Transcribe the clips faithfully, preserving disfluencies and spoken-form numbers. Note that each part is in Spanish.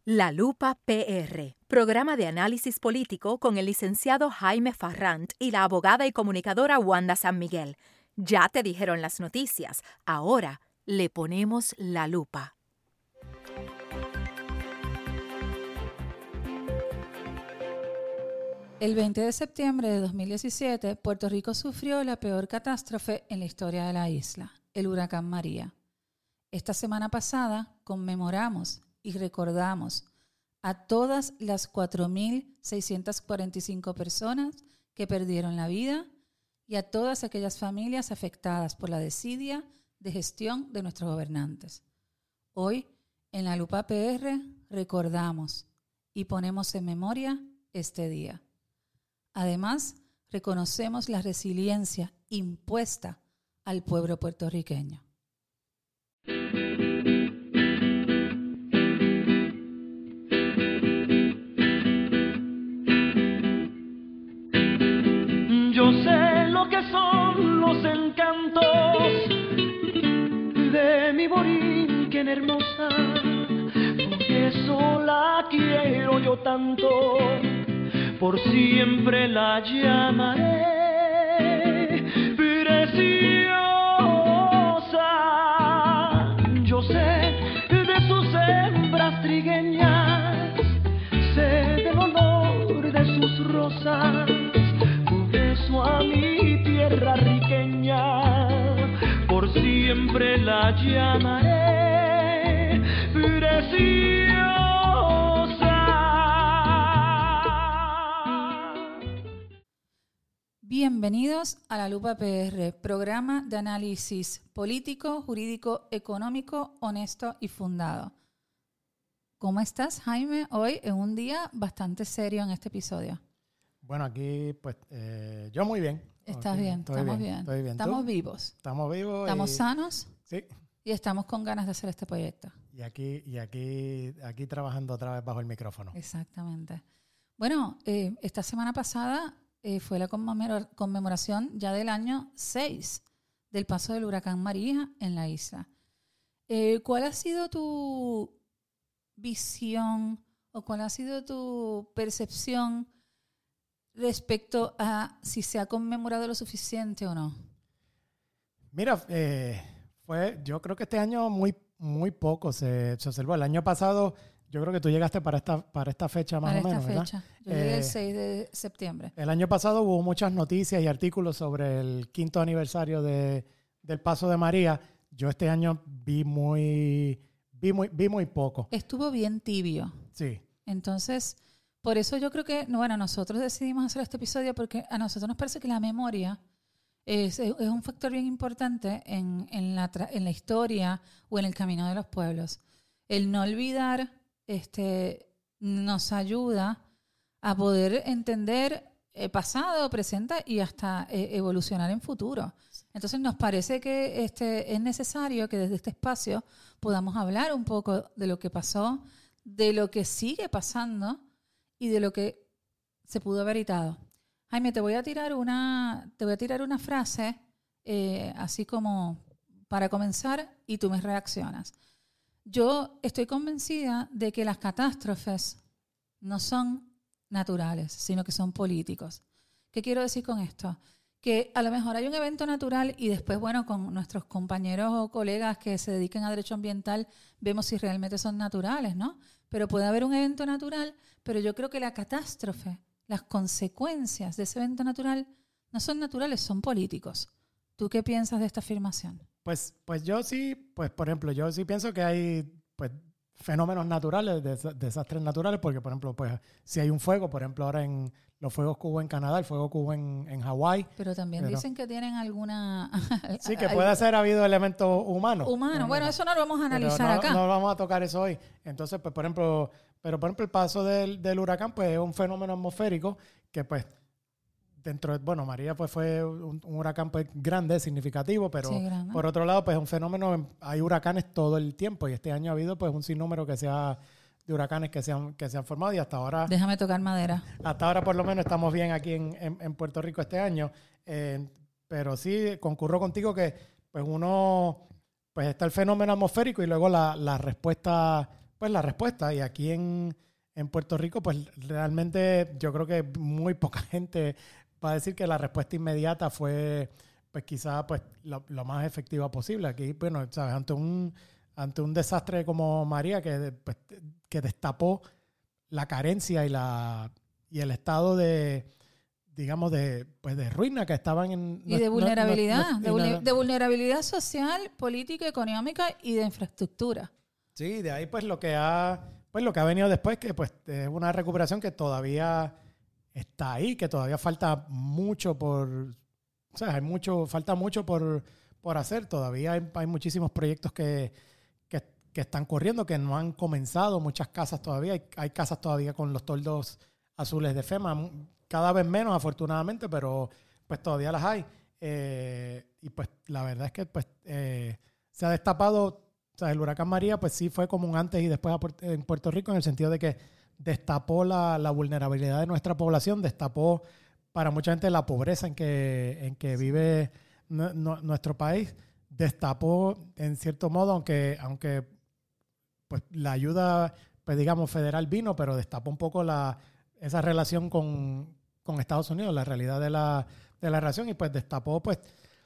La Lupa P R, programa de análisis político con el licenciado Jaime Farrant y la abogada y comunicadora Wanda San Miguel. Ya te dijeron las noticias, ahora le ponemos la lupa. El veinte de septiembre de dos mil diecisiete, Puerto Rico sufrió la peor catástrofe en la historia de la isla, el huracán María. Esta semana pasada conmemoramos y recordamos a todas las cuatro mil seiscientas cuarenta y cinco personas que perdieron la vida y a todas aquellas familias afectadas por la desidia de gestión de nuestros gobernantes. Hoy, en la Lupa P R, recordamos y ponemos en memoria este día. Además, reconocemos la resiliencia impuesta al pueblo puertorriqueño. Yo sé lo que son los encantos de mi Borinquen hermosa, por eso la quiero yo tanto, por siempre la llamaré preciosa. Yo sé de sus hembras trigueñas, sé del olor de sus rosas, por eso a mi tierra riqueña por siempre la llamaré preciosa. Bienvenidos a la Lupa P R, programa de análisis político, jurídico, económico, honesto y fundado. ¿Cómo estás, Jaime? Hoy en un día bastante serio en este episodio. Bueno, aquí pues eh, yo muy bien. Estás okay. bien, Estoy estamos bien, bien. Estoy bien. Estamos ¿Tú? vivos. Estamos vivos. Estamos y, sanos. Sí. Y estamos con ganas de hacer este proyecto. Y aquí, y aquí, aquí trabajando otra vez bajo el micrófono. Exactamente. Bueno, eh, esta semana pasada eh, fue la conmemora- conmemoración ya del año seis del paso del huracán María en la isla. Eh, ¿Cuál ha sido tu visión o cuál ha sido tu percepción respecto a si se ha conmemorado lo suficiente o no? Mira, eh, fue, yo creo que este año muy, muy poco se, se observó. El año pasado, yo creo que tú llegaste para esta, para esta fecha más Para o menos, esta ¿verdad? fecha. Yo llegué Eh, el seis de septiembre. El año pasado hubo muchas noticias y artículos sobre el quinto aniversario de, del paso de María. Yo este año vi muy, vi muy, vi muy poco. Estuvo bien tibio. Sí. Entonces, por eso yo creo que, bueno, nosotros decidimos hacer este episodio porque a nosotros nos parece que la memoria es, es un factor bien importante en, en, la tra- en la historia o en el camino de los pueblos. El no olvidar este, nos ayuda a poder entender el pasado, presente y hasta eh, evolucionar en futuro. Entonces nos parece que este, es necesario que desde este espacio podamos hablar un poco de lo que pasó, de lo que sigue pasando y de lo que se pudo haber evitado. Jaime, te voy a tirar una, te voy a tirar una frase eh, así como para comenzar y tú me reaccionas. Yo estoy convencida de que las catástrofes no son naturales, sino que son políticos. ¿Qué quiero decir con esto? Que a lo mejor hay un evento natural y después, bueno, con nuestros compañeros o colegas que se dediquen a derecho ambiental, vemos si realmente son naturales, ¿no? Pero puede haber un evento natural, pero yo creo que la catástrofe, las consecuencias de ese evento natural no son naturales, son políticos. ¿Tú qué piensas de esta afirmación? Pues, pues yo sí, pues por ejemplo, yo sí pienso que hay pues fenómenos naturales, des- desastres naturales, porque por ejemplo, pues si hay un fuego, por ejemplo ahora en los fuegos que hubo en Canadá, el fuego que hubo en, en Hawái. Pero también pero, dicen que tienen alguna... Sí, que puede ser habido elementos humanos. Humano. Bueno, eso no lo vamos a analizar pero no, acá. no vamos a tocar eso hoy. Entonces, pues por ejemplo, pero por ejemplo el paso del, del huracán pues es un fenómeno atmosférico que pues dentro de, bueno, María pues fue un, un huracán pues grande, significativo, pero Sí, grande. por otro lado pues es un fenómeno, hay huracanes todo el tiempo y este año ha habido pues un sinnúmero que se ha, de huracanes que se han, que se han formado y hasta ahora, Déjame tocar madera. hasta ahora por lo menos estamos bien aquí en, en, en Puerto Rico este año, eh, pero sí concurro contigo que pues uno, pues está el fenómeno atmosférico y luego la, la respuesta pues la respuesta. Y aquí en, en Puerto Rico, pues realmente yo creo que muy poca gente va a decir que la respuesta inmediata fue, pues quizá pues lo, lo más efectiva posible. Aquí, bueno, ¿sabes? Ante un, ante un desastre como María que, pues, que destapó la carencia y la y el estado de, digamos, de pues de ruina que estaban en... Y de vulnerabilidad, no, no, de, no, vulner- de vulnerabilidad social, política, económica y de infraestructura. Sí, de ahí pues lo que ha pues lo que ha venido después, que pues es una recuperación que todavía está ahí, que todavía falta mucho por, o sea, hay mucho, falta mucho por, por hacer. Todavía hay, hay muchísimos proyectos que, que, que están corriendo, que no han comenzado, muchas casas todavía, hay, hay casas todavía con los toldos azules de FEMA, cada vez menos afortunadamente, pero pues todavía las hay. Eh, y pues la verdad es que pues eh, se ha destapado, o sea, el huracán María pues sí fue como un antes y después a Puerto- en Puerto Rico, en el sentido de que destapó la, la vulnerabilidad de nuestra población, destapó para mucha gente la pobreza en que, en que vive nu- nu- nuestro país, destapó en cierto modo, aunque, aunque pues la ayuda, pues digamos, federal vino, pero destapó un poco la, esa relación con, con Estados Unidos, la realidad de la, de la relación, y pues destapó pues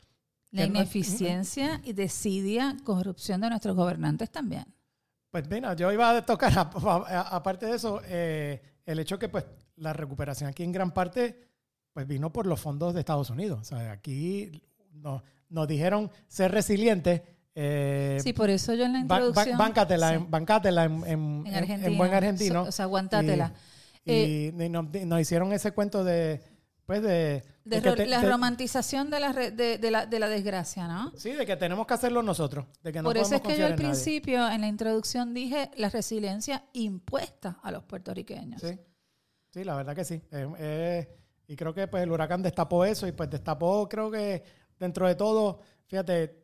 La que no- ineficiencia y desidia, corrupción de nuestros gobernantes también. Pues mira, yo iba a tocar, a- a- aparte de eso, eh, el hecho que pues la recuperación aquí en gran parte pues vino por los fondos de Estados Unidos. O sea, aquí nos, nos dijeron ser resilientes. Eh, Sí, por eso yo en la ba- ba- introducción... Bancátela, sí, en, bancátela en, en, en en- Argentina. en buen argentino. So- o sea, aguantátela. Y, Eh, y nos, nos hicieron ese cuento de, pues de... De de que ro- te- la te- romantización de la, re- de, de la, de la desgracia, ¿no? Sí, de que tenemos que hacerlo nosotros. De que no Por eso es podemos que yo confiar al en nadie. principio, en la introducción, dije la resiliencia impuesta a los puertorriqueños. Sí, sí, la verdad que sí. Eh, eh, y creo que pues el huracán destapó eso y pues destapó, creo que dentro de todo, fíjate,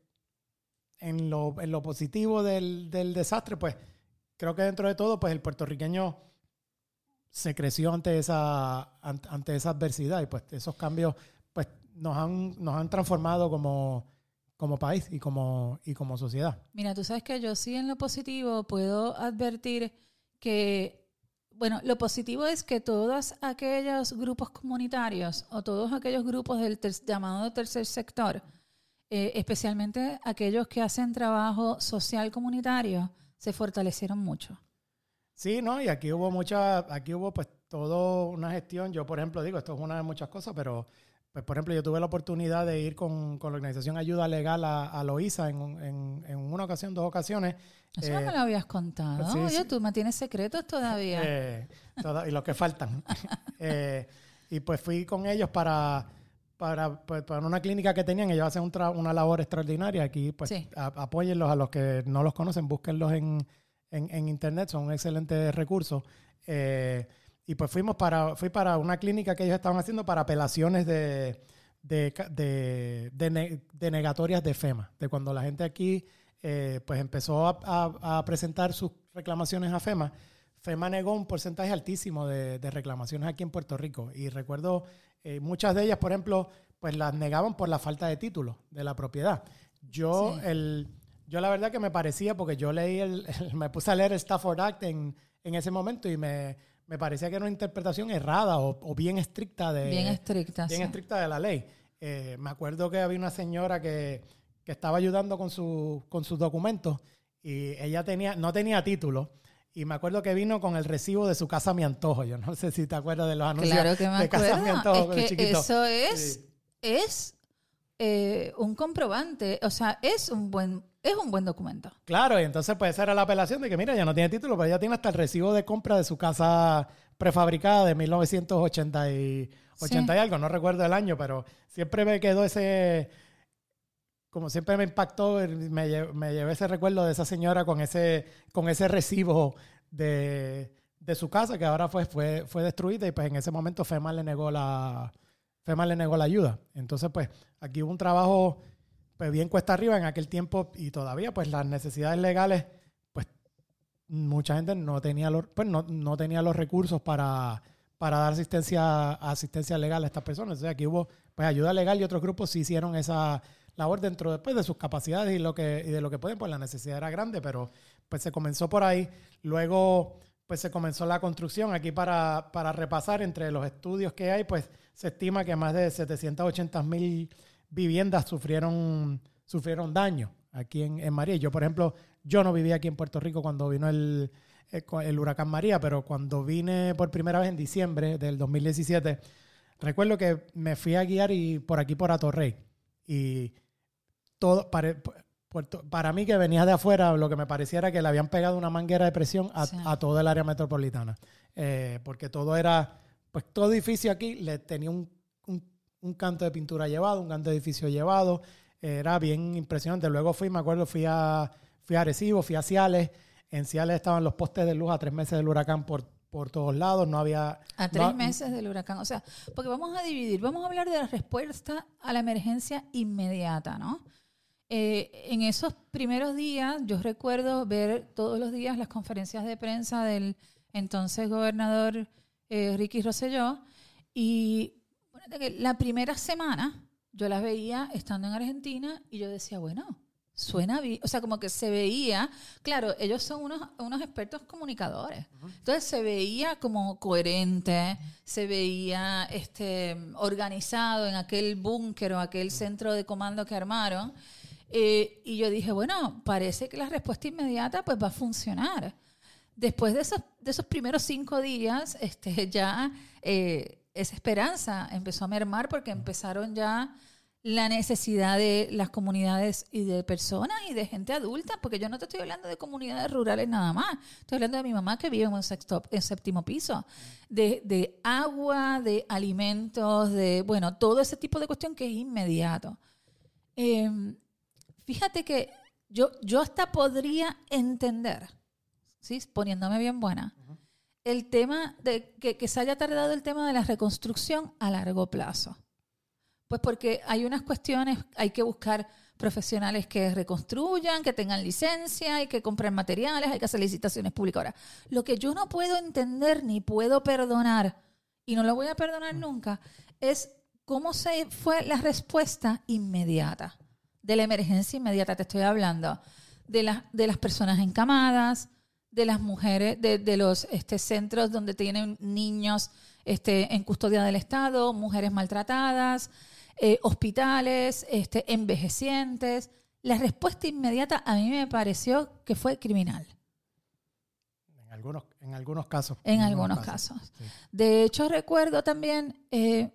en lo, en lo positivo del, del desastre, pues creo que dentro de todo, pues el puertorriqueño se creció ante esa, ante, ante esa adversidad y pues esos cambios pues nos han, nos han transformado como, como país y como, y como sociedad. Mira, tú sabes que yo sí en lo positivo puedo advertir que, bueno, lo positivo es que todos aquellos grupos comunitarios o todos aquellos grupos del ter- llamado tercer sector, eh, especialmente aquellos que hacen trabajo social comunitario, se fortalecieron mucho. Sí, ¿no? Y aquí hubo mucha, aquí hubo pues todo una gestión. Yo, por ejemplo, digo, esto es una de muchas cosas, pero, pues, por ejemplo, yo tuve la oportunidad de ir con, con la organización Ayuda Legal a, a Loíza en, un- en, en una ocasión, dos ocasiones. Eso Eh, no me lo habías contado. sí, Oye, sí. tú mantienes secretos todavía. eh, toda- y los que faltan. Eh, y pues fui con ellos para, para, pues, para una clínica que tenían. Ellos hacen un tra- una labor extraordinaria. Aquí, pues, Sí. a- apóyenlos a los que no los conocen, búsquenlos en, en, en internet, son un excelente recurso. Eh, y pues fuimos para, fui para una clínica que ellos estaban haciendo para apelaciones de, de, ca- de, de, ne- de negatorias de FEMA, de cuando la gente aquí eh, pues empezó a, a- a presentar sus reclamaciones a FEMA. FEMA negó un porcentaje altísimo de, de reclamaciones aquí en Puerto Rico. Y recuerdo eh, muchas de ellas, por ejemplo, pues las negaban por la falta de título de la propiedad. Yo, Sí. el, yo la verdad que me parecía, porque yo leí el, el- me puse a leer el Stafford Act en, en ese momento y me, me parecía que era una interpretación errada o, o bien estricta de, Bien estricta, bien sí. estricta de la ley. Eh, me acuerdo que había una señora que, que estaba ayudando con, su, con sus documentos y ella tenía, no tenía título. Y me acuerdo que vino con el recibo de su casa Mi Antojo. Yo no sé si te acuerdas de los anuncios Claro que me de Casa Mi Antojo. acuerdo. de Es que chiquito. eso es, Sí. es eh, un comprobante. O sea, es un buen, es un buen documento. Claro, y entonces pues esa era la apelación de que mira, ella no tiene título, pero ella tiene hasta el recibo de compra de su casa prefabricada de mil novecientos ochenta y, ochenta Sí. y algo, no recuerdo el año, pero siempre me quedó ese, como siempre me impactó, me, lle- me llevé ese recuerdo de esa señora con ese, con ese recibo de, de su casa que ahora fue, fue, fue destruida y pues en ese momento FEMA le negó la, FEMA le negó la ayuda. Entonces pues aquí hubo un trabajo pues bien cuesta arriba en aquel tiempo y todavía pues las necesidades legales pues mucha gente no tenía los, pues no, no tenía los recursos para, para dar asistencia, asistencia legal a estas personas. O sea, aquí hubo pues ayuda legal y otros grupos sí hicieron esa labor dentro después de sus capacidades y lo que y de lo que pueden, pues la necesidad era grande, pero pues se comenzó por ahí. Luego pues se comenzó la construcción. Aquí para, para repasar entre los estudios que hay, pues se estima que más de setecientas ochenta mil viviendas sufrieron, sufrieron daño aquí en, en María. Yo, por ejemplo, yo no vivía aquí en Puerto Rico cuando vino el, el, el huracán María, pero cuando vine por primera vez en diciembre del dos mil diecisiete, recuerdo que me fui a guiar y por aquí por Atorrey. Y todo para, Puerto, para mí que venía de afuera, lo que me parecía era que le habían pegado una manguera de presión a, sí. a todo el área metropolitana. Eh, porque todo era, pues todo edificio aquí le tenía un, un, un canto de pintura llevado, un canto de edificio llevado. Eh, era bien impresionante. Luego fui, me acuerdo, fui a, fui a Arecibo, fui a Ciales. En Ciales estaban los postes de luz a tres meses del huracán por, por todos lados. No había... A tres no, meses del huracán. O sea, porque vamos a dividir, vamos a hablar de la respuesta a la emergencia inmediata, ¿no? Eh, en esos primeros días, yo recuerdo ver todos los días las conferencias de prensa del entonces gobernador eh, Ricky Rosselló, y bueno, que la primera semana yo las veía estando en Argentina y yo decía, bueno, suena bien, o sea, como que se veía, claro, ellos son unos, unos expertos comunicadores, uh-huh. entonces se veía como coherente, se veía este, organizado en aquel búnker o aquel centro de comando que armaron. Eh, y yo dije, bueno, parece que la respuesta inmediata pues va a funcionar. Después de esos, de esos primeros cinco días, este, ya eh, esa esperanza empezó a mermar porque empezaron ya la necesidad de las comunidades y de personas y de gente adulta, porque yo no te estoy hablando de comunidades rurales nada más, estoy hablando de mi mamá que vive en un sexto, en séptimo piso, de, de agua, de alimentos, de, bueno, todo ese tipo de cuestión que es inmediato. Eh, Fíjate que yo, yo hasta podría entender, ¿sí? Poniéndome bien buena, uh-huh. el tema de que, que se haya tardado el tema de la reconstrucción a largo plazo. Pues porque hay unas cuestiones, hay que buscar profesionales que reconstruyan, que tengan licencia, hay que comprar materiales, hay que hacer licitaciones públicas. Ahora, lo que yo no puedo entender ni puedo perdonar, y no lo voy a perdonar uh-huh. nunca, es cómo se fue la respuesta inmediata. De la emergencia inmediata te estoy hablando, de, la, de las personas encamadas, de las mujeres, de, de los este, centros donde tienen niños este, en custodia del Estado, mujeres maltratadas, eh, hospitales, este, envejecientes. La respuesta inmediata a mí me pareció que fue criminal. En algunos, en algunos casos. En, en algunos, algunos casos. casos. Sí. De hecho, recuerdo también... Eh,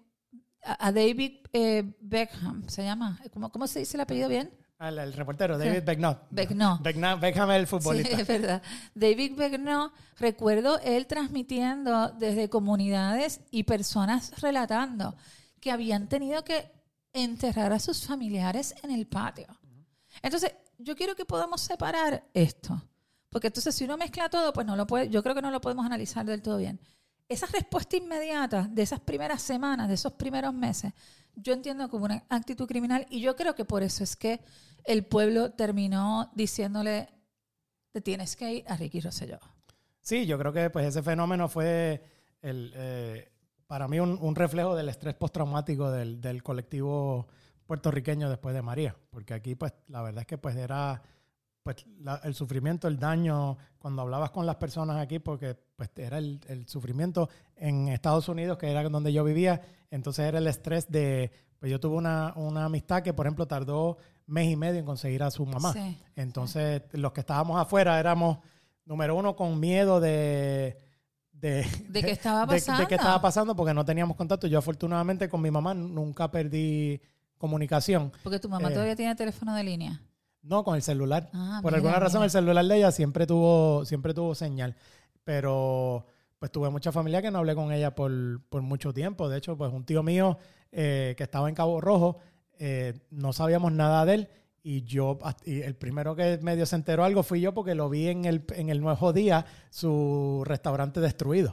a David eh, Beckham, ¿se llama? ¿Cómo, ¿Cómo se dice el apellido bien? El, el reportero, David sí. Beckham. Beckham. Beckham. Beckham es el futbolista. Sí, es verdad. David Beckham, recuerdo él transmitiendo desde comunidades y personas relatando que habían tenido que enterrar a sus familiares en el patio. Entonces, yo quiero que podamos separar esto, porque entonces si uno mezcla todo, pues no lo puede, yo creo que no lo podemos analizar del todo bien. Esa respuesta inmediata de esas primeras semanas, de esos primeros meses, yo entiendo como una actitud criminal y yo creo que por eso es que el pueblo terminó diciéndole te tienes que ir a Ricky Rosselló. Sí, yo creo que pues ese fenómeno fue el, eh, para mí un, un reflejo del estrés postraumático del, del colectivo puertorriqueño después de María, porque aquí pues la verdad es que pues era... pues la, el sufrimiento, el daño, cuando hablabas con las personas aquí, porque pues era el, el sufrimiento en Estados Unidos, que era donde yo vivía, entonces era el estrés de, pues yo tuve una, una amistad que, por ejemplo, tardó mes y medio en conseguir a su mamá. Sí. Entonces, sí. los que estábamos afuera éramos, número uno, con miedo de... De, de qué estaba pasando. De, de qué estaba pasando, porque no teníamos contacto. Yo, afortunadamente, con mi mamá nunca perdí comunicación. Porque tu mamá eh, todavía tiene teléfono de línea. No, con el celular. Ah, Por mira, alguna mira. razón el celular de ella siempre tuvo, siempre tuvo señal. Pero pues tuve mucha familia que no hablé con ella por, por mucho tiempo. De hecho, pues un tío mío eh, que estaba en Cabo Rojo, eh, no sabíamos nada de él. Y yo, y el primero que medio se enteró algo fui yo porque lo vi en el, en el Nuevo Día, su restaurante destruido.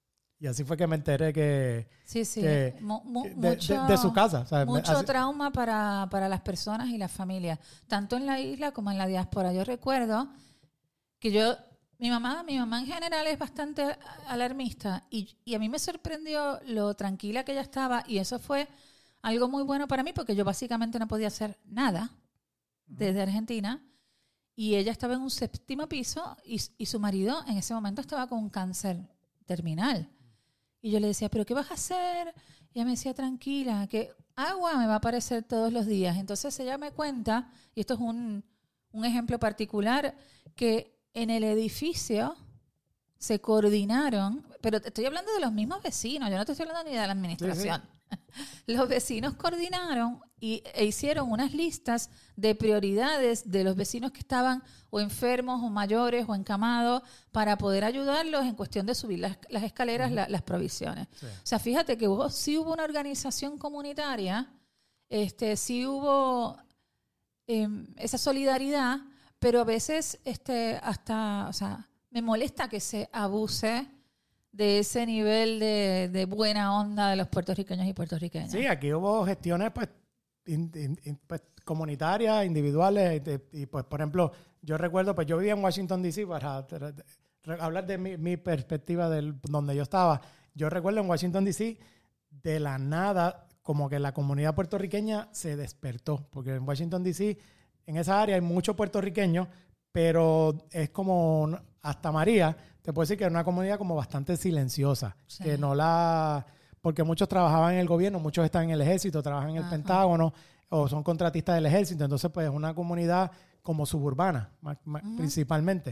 Y así fue que me enteré que... Sí, sí. que, mu, mu, de, mucho, de, de su casa. O sea, mucho así, trauma para, para las personas y las familias, tanto en la isla como en la diáspora. Yo recuerdo que yo Mi mamá, mi mamá en general es bastante alarmista y, y a mí me sorprendió lo tranquila que ella estaba y eso fue algo muy bueno para mí porque yo básicamente no podía hacer nada desde Argentina y ella estaba en un séptimo piso y, y su marido en ese momento estaba con un cáncer terminal. Y yo le decía, ¿pero qué vas a hacer? Y ella me decía, tranquila, que agua me va a aparecer todos los días. Entonces ella me cuenta, y esto es un, un ejemplo particular, que en el edificio se coordinaron, pero te estoy hablando de los mismos vecinos, yo no te estoy hablando ni de la administración. Sí, sí. Los vecinos coordinaron y, e hicieron unas listas de prioridades de los vecinos que estaban o enfermos o mayores o encamados para poder ayudarlos en cuestión de subir las, las escaleras, uh-huh. la, las provisiones. Sí. O sea, fíjate que hubo, sí hubo una organización comunitaria, este, sí hubo eh, esa solidaridad, pero a veces este, hasta, o sea, me molesta que se abuse de ese nivel de, de buena onda de los puertorriqueños y puertorriqueñas. Sí, aquí hubo gestiones pues, in, in, in, pues comunitarias, individuales, y, y pues por ejemplo, yo recuerdo, pues yo vivía en Washington D C para, para, para hablar de mi, mi perspectiva de donde yo estaba. Yo recuerdo en Washington D C de la nada, como que la comunidad puertorriqueña se despertó, porque en Washington D C, en esa área hay muchos puertorriqueños, pero es como hasta María, te puedo decir que es una comunidad como bastante silenciosa, sí. que no la, porque muchos trabajaban en el gobierno, muchos están en el ejército, trabajan en el Ajá. Pentágono o son contratistas del ejército, entonces pues es una comunidad como suburbana más, más, uh-huh. principalmente.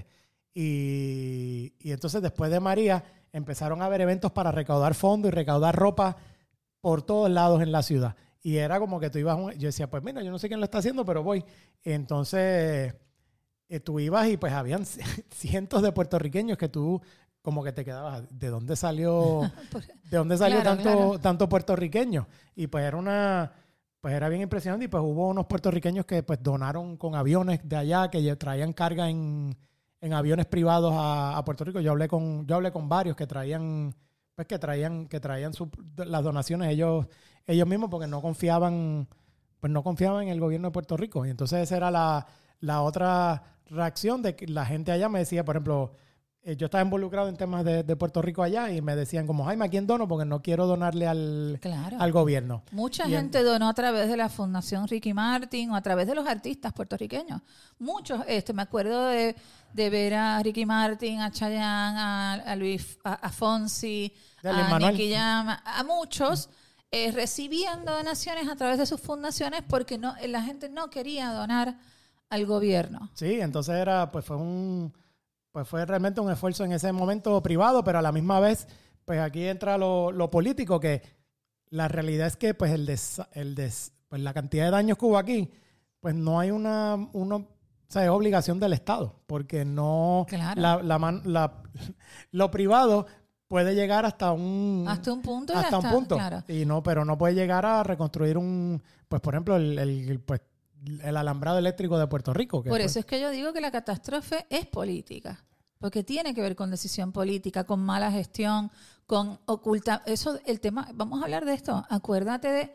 Y, y entonces después de María empezaron a haber eventos para recaudar fondos y recaudar ropa por todos lados en la ciudad. Y era como que tú ibas, un, yo decía, pues mira, yo no sé quién lo está haciendo, pero voy. Entonces eh, tú ibas y pues habían cientos de puertorriqueños que tú como que te quedabas, ¿de dónde salió, de dónde salió claro, tanto, claro. tanto puertorriqueño? Y pues era una, pues era bien impresionante y pues hubo unos puertorriqueños que pues donaron con aviones de allá, que traían carga en, en aviones privados a, a Puerto Rico. Yo hablé con, yo hablé con varios que traían, pues que traían, que traían su, las donaciones ellos, ellos mismos porque no confiaban, pues no confiaban en el gobierno de Puerto Rico. Y entonces esa era la, la otra reacción de que la gente allá me decía, por ejemplo, eh, yo estaba involucrado en temas de, de Puerto Rico allá y me decían como, Jaime, ¿a quién dono? Porque no quiero donarle al, claro. al gobierno. Mucha y gente en, donó a través de la Fundación Ricky Martin o a través de los artistas puertorriqueños. Muchos, este, me acuerdo de, de ver a Ricky Martin, a Chayanne, a, a Luis, a, a Fonsi, a Nicky Jam, a muchos, eh, recibiendo donaciones a través de sus fundaciones porque no, la gente no quería donar al gobierno. Sí, entonces era, pues fue un, pues fue realmente un esfuerzo en ese momento privado, pero a la misma vez, pues aquí entra lo, lo político, que la realidad es que, pues el des, el des, pues la cantidad de daños que hubo aquí, pues no hay una, una o sea, es obligación del Estado, porque no, claro. la, la, la, lo privado puede llegar hasta un hasta un punto, hasta hasta, un punto, claro. y no, pero no puede llegar a reconstruir un, pues por ejemplo el, el pues el alambrado eléctrico de Puerto Rico. Que Por fue. eso es que yo digo que la catástrofe es política, porque tiene que ver con decisión política, con mala gestión, con oculta... Eso, el tema, vamos a hablar de esto. Acuérdate de,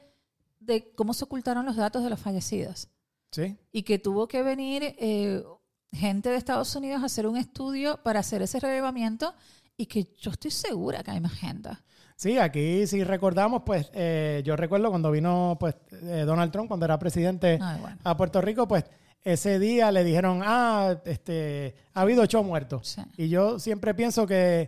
de cómo se ocultaron los datos de los fallecidos. Sí. Y que tuvo que venir eh, gente de Estados Unidos a hacer un estudio para hacer ese relevamiento y que yo estoy segura que hay más gente. Sí, aquí si recordamos, pues eh, yo recuerdo cuando vino pues eh, Donald Trump, cuando era presidente Ay, bueno. a Puerto Rico, pues ese día le dijeron, ah, este, ha habido ocho muertos. Sí. Y yo siempre pienso que,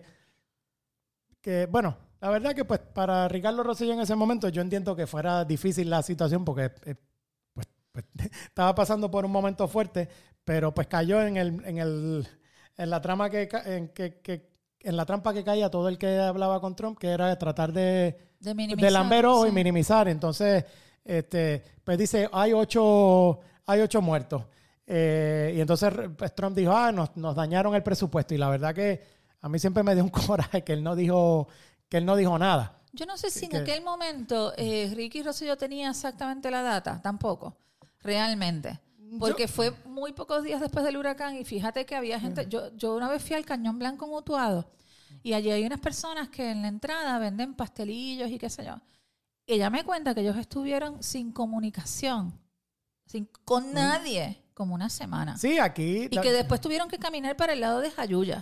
que, bueno, la verdad que pues para Ricardo Rosselló en ese momento yo entiendo que fuera difícil la situación porque eh, pues, pues estaba pasando por un momento fuerte, pero pues cayó en el, en el, en la trama que, en que, que en la trampa que caía todo el que hablaba con Trump, que era tratar de, de, minimizar, de lamber ojos sí. y minimizar. Entonces, este, pues dice, hay ocho, hay ocho muertos. Eh, y entonces pues, Trump dijo, ah, nos, nos dañaron el presupuesto. Y la verdad que a mí siempre me dio un coraje que él no dijo, que él no dijo nada. Yo no sé si que, en aquel momento eh, Ricky Rosselló tenía exactamente la data, tampoco, realmente. Porque yo, fue muy pocos días después del huracán y fíjate que había gente... Yo, yo una vez fui al Cañón Blanco en Utuado y allí hay unas personas que en la entrada venden pastelillos y qué sé yo. Ella me cuenta que ellos estuvieron sin comunicación, sin, con nadie, como una semana. Sí, aquí... Y la, que después tuvieron que caminar para el lado de Jayuya.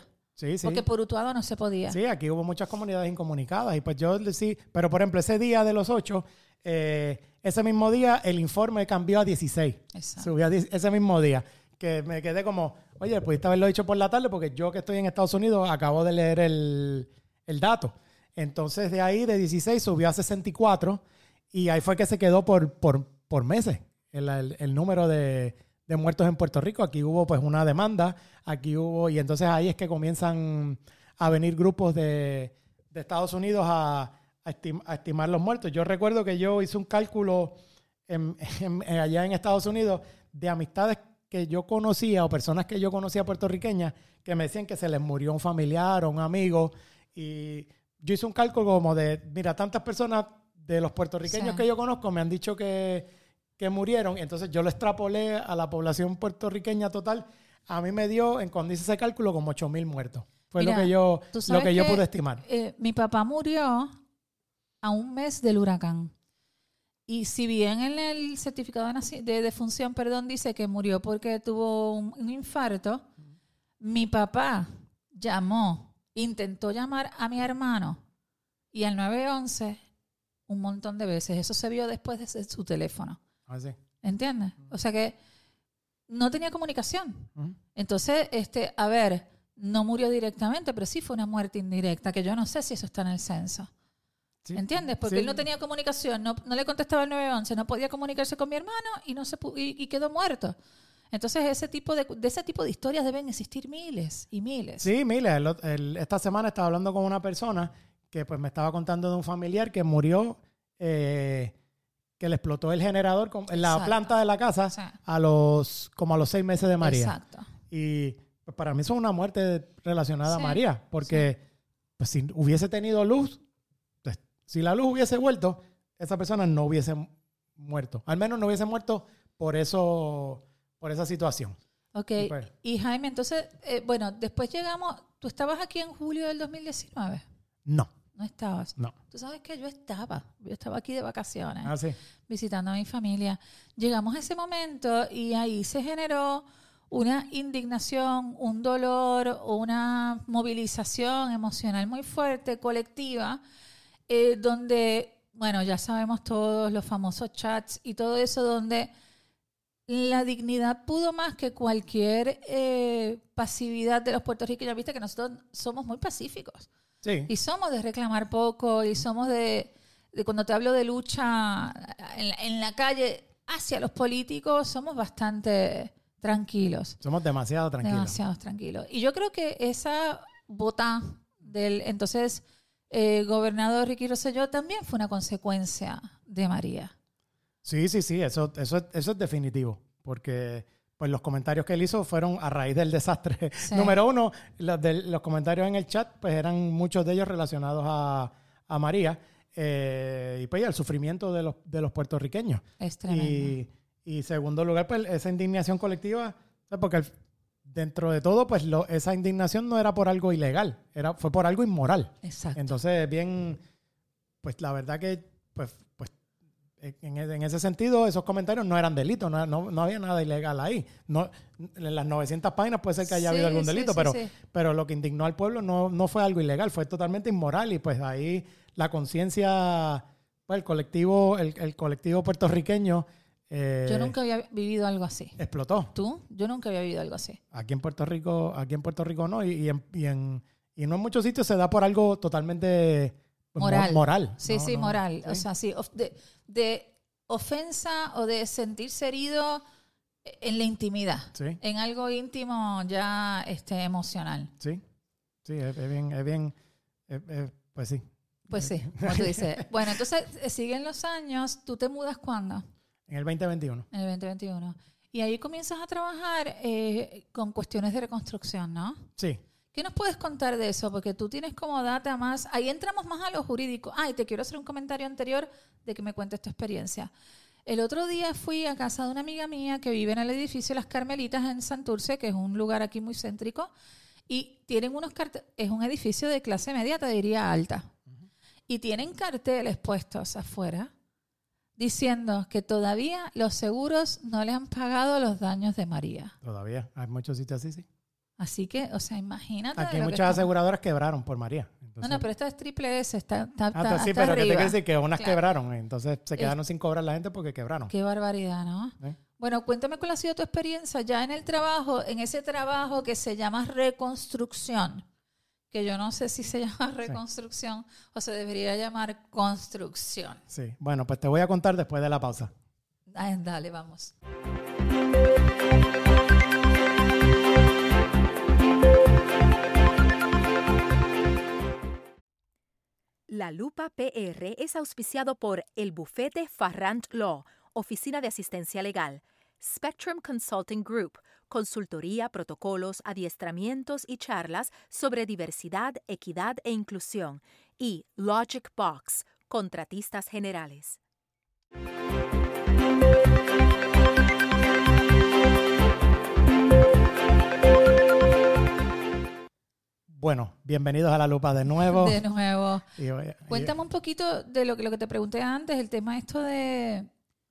Sí, sí. Porque por Utuado no se podía. Sí, aquí hubo muchas comunidades incomunicadas y pues yo sí, pero por ejemplo ese día de los ocho, eh, ese mismo día el informe cambió a dieciséis. Exacto. Subió a die- ese mismo día, que me quedé como, oye, pudiste haberlo dicho por la tarde porque yo que estoy en Estados Unidos acabo de leer el, el dato. Entonces de ahí de dieciséis subió a sesenta y cuatro y ahí fue que se quedó por, por, por meses el, el, el número de, de muertos en Puerto Rico. Aquí hubo pues una demanda, aquí hubo, y entonces ahí es que comienzan a venir grupos de, de Estados Unidos a, a, estim, a estimar los muertos. Yo recuerdo que yo hice un cálculo en, en, en, allá en Estados Unidos de amistades que yo conocía o personas que yo conocía puertorriqueñas que me decían que se les murió un familiar o un amigo, y yo hice un cálculo como de, mira, tantas personas de los puertorriqueños sí. que yo conozco me han dicho que, que murieron, entonces yo lo extrapolé a la población puertorriqueña total. A mí me dio, en cuando hice ese cálculo, como ocho mil muertos. Fue Mira, lo que yo, lo que yo que, pude estimar. Eh, mi papá murió a un mes del huracán. Y si bien en el certificado de, naci- de defunción, perdón, dice que murió porque tuvo un, un infarto, mm. mi papá llamó, intentó llamar a mi hermano y al nueve once un montón de veces. Eso se vio después de su teléfono. Ah, sí. ¿Entiendes? Mm. O sea que no tenía comunicación. Mm. Entonces, este, a ver, no murió directamente, pero sí fue una muerte indirecta, que yo no sé si eso está en el censo. Sí. ¿Entiendes? Porque sí. él no tenía comunicación, no, no le contestaba el nueve once, no podía comunicarse con mi hermano y no se pu- y, y quedó muerto. Entonces, ese tipo de, de ese tipo de historias deben existir miles y miles. Sí, miles. El, el, esta semana estaba hablando con una persona que pues me estaba contando de un familiar que murió, eh, que le explotó el generador con, en la Exacto. planta de la casa sí. a los como a los seis meses de María. Exacto. Y pues, para mí eso es una muerte relacionada sí. a María, porque sí. pues, si hubiese tenido luz, pues, si la luz hubiese vuelto, esa persona no hubiese muerto. Al menos no hubiese muerto por eso, por esa situación. Ok. Y, pues, y Jaime, entonces, eh, bueno, después llegamos, ¿tú estabas aquí en julio del dos mil diecinueve? No. ¿No estabas? No. Tú sabes que yo estaba. Yo estaba aquí de vacaciones. Ah, sí. Visitando a mi familia. Llegamos a ese momento y ahí se generó una indignación, un dolor, una movilización emocional muy fuerte, colectiva, eh, donde, bueno, ya sabemos todos los famosos chats y todo eso, donde la dignidad pudo más que cualquier eh, pasividad de los puertorriqueños. Viste que nosotros somos muy pacíficos. Sí. Y somos de reclamar poco y somos de, de cuando te hablo de lucha en la, en la calle hacia los políticos, somos bastante tranquilos. Somos demasiado tranquilos. Demasiado tranquilos. Y yo creo que esa vota del entonces eh, gobernador Ricky Rosselló también fue una consecuencia de María. Sí, sí, sí, eso, eso, eso es definitivo, porque pues los comentarios que él hizo fueron a raíz del desastre. Sí. Número uno, los, de, los comentarios en el chat, pues eran muchos de ellos relacionados a, a María eh, y pues al sufrimiento de los, de los puertorriqueños. Es tremendo. Y, y segundo lugar, pues esa indignación colectiva, porque el, dentro de todo, pues lo, esa indignación no era por algo ilegal, era, fue por algo inmoral. Exacto. Entonces, bien, pues la verdad que, pues, pues En, en ese sentido, esos comentarios no eran delitos, no, no, no había nada ilegal ahí. No, en las novecientas páginas puede ser que haya sí, habido algún delito, sí, pero, sí, sí. pero lo que indignó al pueblo no, no fue algo ilegal, fue totalmente inmoral y pues ahí la conciencia, pues el colectivo, el, el colectivo puertorriqueño... Eh, Yo nunca había vivido algo así. Explotó. ¿Tú? Yo nunca había vivido algo así. Aquí en Puerto Rico, aquí en Puerto Rico no, y, y, en, y, en, y no en muchos sitios se da por algo totalmente... Moral. moral. Sí, no, sí, no, moral. ¿sí? O sea, sí, de... de ofensa o de sentirse herido en la intimidad, sí. en algo íntimo ya este, emocional. Sí, sí, es, es bien, es bien, es, es, pues sí. Pues sí, como tú dices. Bueno, entonces siguen los años, ¿tú te mudas cuándo? En el veinte veintiuno. En el veinte veintiuno. Y ahí comienzas a trabajar eh, con cuestiones de reconstrucción, ¿no? Sí. ¿Qué nos puedes contar de eso? Porque tú tienes como data más... Ahí entramos más a lo jurídico. Ah, y te quiero hacer un comentario anterior de que me cuentes tu experiencia. El otro día fui a casa de una amiga mía que vive en el edificio Las Carmelitas en Santurce, que es un lugar aquí muy céntrico, y tienen unos carteles... Es un edificio de clase media, te diría alta. Uh-huh. Y tienen carteles puestos afuera diciendo que todavía los seguros no le han pagado los daños de María. Todavía. Hay muchos sitios así, sí. Así que, o sea, imagínate. Aquí de lo que muchas estamos- aseguradoras quebraron por María. No, Entonces, no, pero esta es triple S, está, está, ah, está, sí, está pero que te arriba. quiero decir que unas Claro. quebraron. Entonces se quedaron sin cobrar la gente porque quebraron. Qué barbaridad, ¿no? ¿Eh? Bueno, cuéntame cuál ha sido tu experiencia ya en el trabajo, en ese trabajo que se llama reconstrucción, que yo no sé si se llama reconstrucción o se debería llamar construcción. Sí, bueno, pues te voy a contar después de la pausa. Ay, dale, vamos. La Lupa P R es auspiciado por el bufete Farrant Law, Oficina de Asistencia Legal, Spectrum Consulting Group, consultoría, protocolos, adiestramientos y charlas sobre diversidad, equidad e inclusión, y Logic Box, contratistas generales. Bueno, bienvenidos a La Lupa de nuevo. De nuevo. Y voy a- y- Cuéntame un poquito de lo que, lo que te pregunté antes, el tema esto de,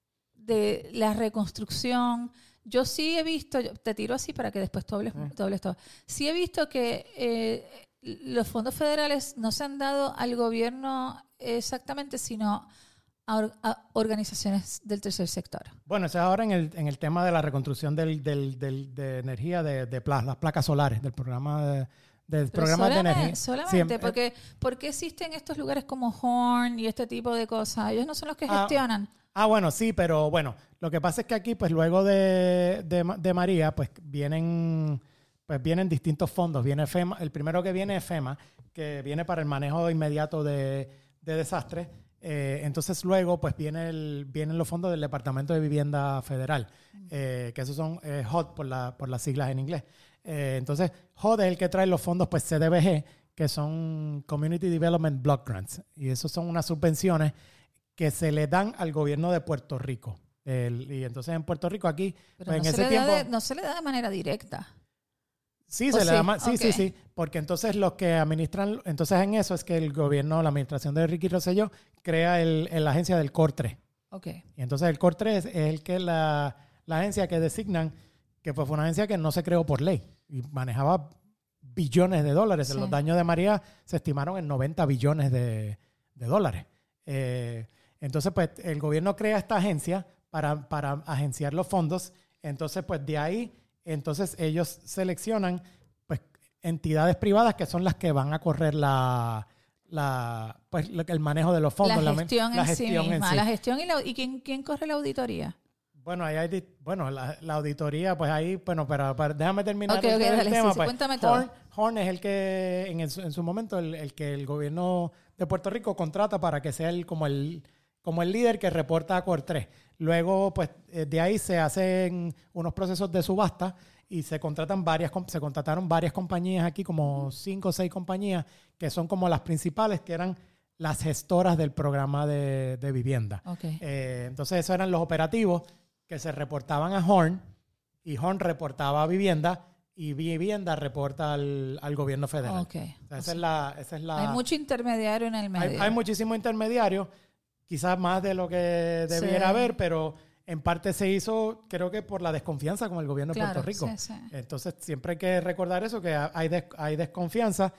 de la reconstrucción. Yo sí he visto, yo- te tiro así para que después tú hables, tú hables todo. Sí he visto que eh, los fondos federales no se han dado al gobierno exactamente, sino a, or- a organizaciones del tercer sector. Bueno, eso es ahora en el, en el tema de la reconstrucción del, del, del- de energía de, de pla- las placas solares, del programa de, del Pero programa de solamente, energía. solamente Sí, porque, porque existen estos lugares como Horn y este tipo de cosas. Ellos no son los que Ah, gestionan. Ah, bueno, sí, pero bueno, lo que pasa es que aquí, pues luego de, de, de María, pues vienen, pues vienen distintos fondos. Viene FEMA, el primero que viene es FEMA, que viene para el manejo inmediato de, de desastres. Eh, entonces luego, pues viene el, vienen los fondos del Departamento de Vivienda Federal, eh, que esos son eh, H U D por, la, por las siglas en inglés. Eh, entonces, H U D es el que trae los fondos, pues C D B G, que son Community Development Block Grants. Y esos son unas subvenciones que se le dan al gobierno de Puerto Rico. El- y entonces en Puerto Rico aquí, Pero pues no, en se ese le tiempo... da de, no se le da de manera directa. Sí, ¿O se le sí? da más, sí, Ok. sí, sí, porque entonces los que administran, entonces en eso es que el gobierno, la administración de Ricky Rosselló, crea el, el- la agencia del C O R tres. Ok. Y entonces el C O R tres es el que la, la agencia que designan, que pues fue una agencia que no se creó por ley y manejaba billones de dólares. Sí. Los daños de María se estimaron en noventa billones de, de dólares. Eh, entonces, pues el gobierno crea esta agencia para, para agenciar los fondos. Entonces, pues de ahí, entonces ellos seleccionan pues entidades privadas que son las que van a correr la, la pues lo que- el manejo de los fondos. La men- gestión, la en sí gestión en misma. sí. La gestión y, la, y quién, quién corre la auditoría. Bueno, ahí hay, di- bueno, la, la auditoría, pues ahí, bueno, pero, pero déjame terminar Ok, el, ok, el dale, sí, tema. sí, pues, cuéntame todo. Horn, Horn es el que, en, el- en su momento, el, el que el gobierno de Puerto Rico contrata para que sea el, como el como el líder que reporta a C O R tres. Luego, pues, eh, de ahí se hacen unos procesos de subasta y se contratan varias, com- se contrataron varias compañías aquí, como cinco o seis compañías, que son como las principales, que eran las gestoras del programa de, de vivienda. Ok. Eh, entonces, esos eran los operativos que se reportaban a Horn y Horn reportaba a Vivienda y Vivienda reporta al, al gobierno federal. Ok. O sea, O esa, sea, es la, esa es la... Hay mucho intermediario en el medio. hay, hay muchísimos intermediarios, quizás más de lo que debiera Sí. haber, pero en parte se hizo, creo que por la desconfianza con el gobierno Claro, de Puerto Rico. sí, sí. Entonces, siempre hay que recordar eso, que hay, des- hay desconfianza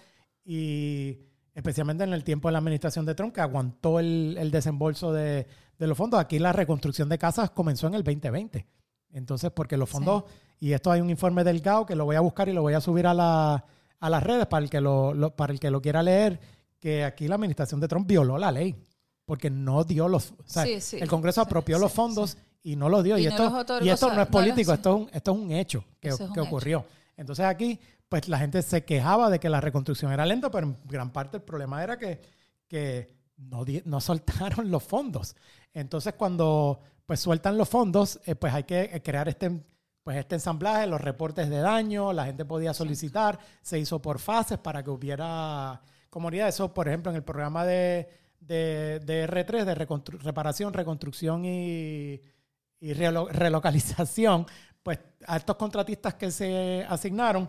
y especialmente en el tiempo de la administración de Trump, que aguantó el, el desembolso de, de los fondos. Aquí la reconstrucción de casas comenzó en el veinte veinte. Entonces, porque los fondos, y esto hay un informe del G A O que lo voy a buscar y lo voy a subir a, la, a las redes para el, que lo, lo- para el que lo quiera leer, que aquí la administración de Trump violó la ley, porque no dio los... O sea, Sí, sí, el Congreso sí, apropió sí, los fondos sí. y no los dio. Y Y, no esto, los otorgó, y esto o sea, no es no los- político, sí. esto, es un, esto es un hecho que, Eso es un que hecho. ocurrió. Entonces aquí, pues la gente se quejaba de que la reconstrucción era lenta, pero en gran parte el problema era que, que no, di- no soltaron los fondos. Entonces cuando pues sueltan los fondos, eh, pues hay que eh, crear este, pues este ensamblaje, los reportes de daño, la gente podía solicitar, se hizo por fases para que hubiera comunidad. Eso, por ejemplo, en el programa de, de, de R tres, de reconstru- reparación, reconstrucción y, y relo- relocalización, pues a estos contratistas que se asignaron,